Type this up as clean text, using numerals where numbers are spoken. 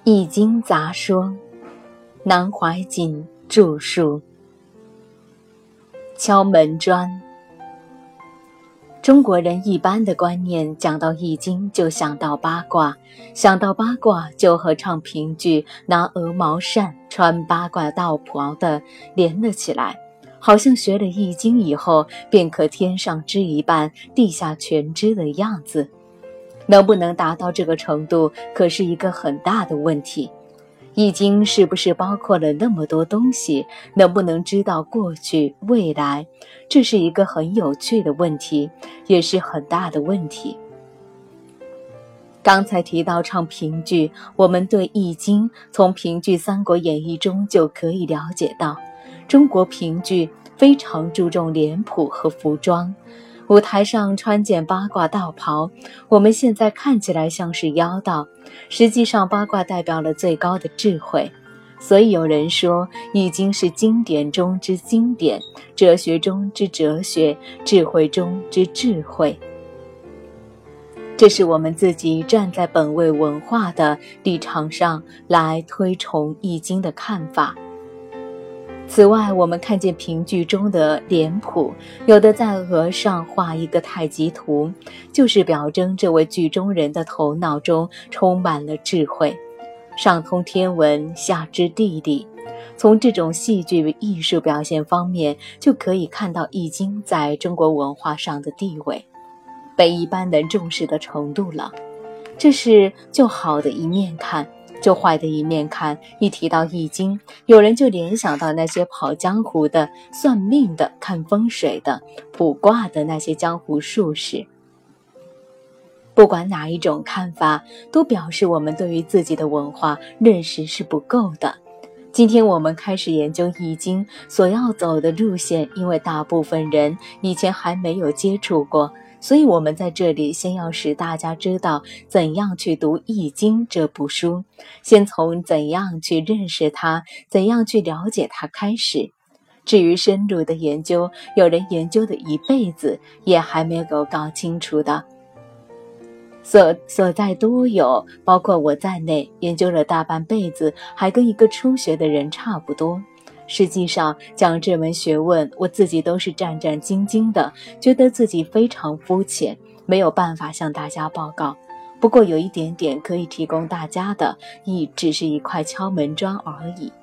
易经杂说，南怀瑾著述。敲门砖。中国人一般的观念，讲到易经就想到八卦，想到八卦就和唱评剧、拿鹅毛扇、穿八卦道袍的连了起来，好像学了易经以后便可天上知一半，地下全知的样子。能不能达到这个程度，可是一个很大的问题。易经是不是包括了那么多东西？能不能知道过去、未来？这是一个很有趣的问题，也是很大的问题。刚才提到唱评剧，我们对易经从评剧《三国演义》中就可以了解到，中国评剧非常注重脸谱和服装。舞台上穿件八卦道袍，我们现在看起来像是妖道，实际上八卦代表了最高的智慧。所以有人说，易经是经典中之经典，哲学中之哲学，智慧中之智慧。这是我们自己站在本位文化的立场上来推崇易经的看法。此外，我们看见评剧中的脸谱，有的在额上画一个太极图，就是表征这位剧中人的头脑中充满了智慧，上通天文，下知地理。从这种戏剧艺术表现方面，就可以看到易经在中国文化上的地位，被一般人重视的程度了。这是就好的一面看。就坏的一面看，一提到易经，有人就联想到那些跑江湖的、算命的、看风水的、卜卦的那些江湖术士。不管哪一种看法，都表示我们对于自己的文化认识是不够的。今天我们开始研究易经所要走的路线，因为大部分人以前还没有接触过，所以我们在这里先要使大家知道怎样去读《易经》这部书，先从怎样去认识它，怎样去了解它开始。至于深入的研究，有人研究的一辈子也还没有搞清楚的。所在多有，包括我在内，研究了大半辈子，还跟一个初学的人差不多。实际上讲这门学问，我自己都是战战兢兢的，觉得自己非常肤浅，没有办法向大家报告。不过有一点点可以提供大家的，亦只是一块敲门砖而已。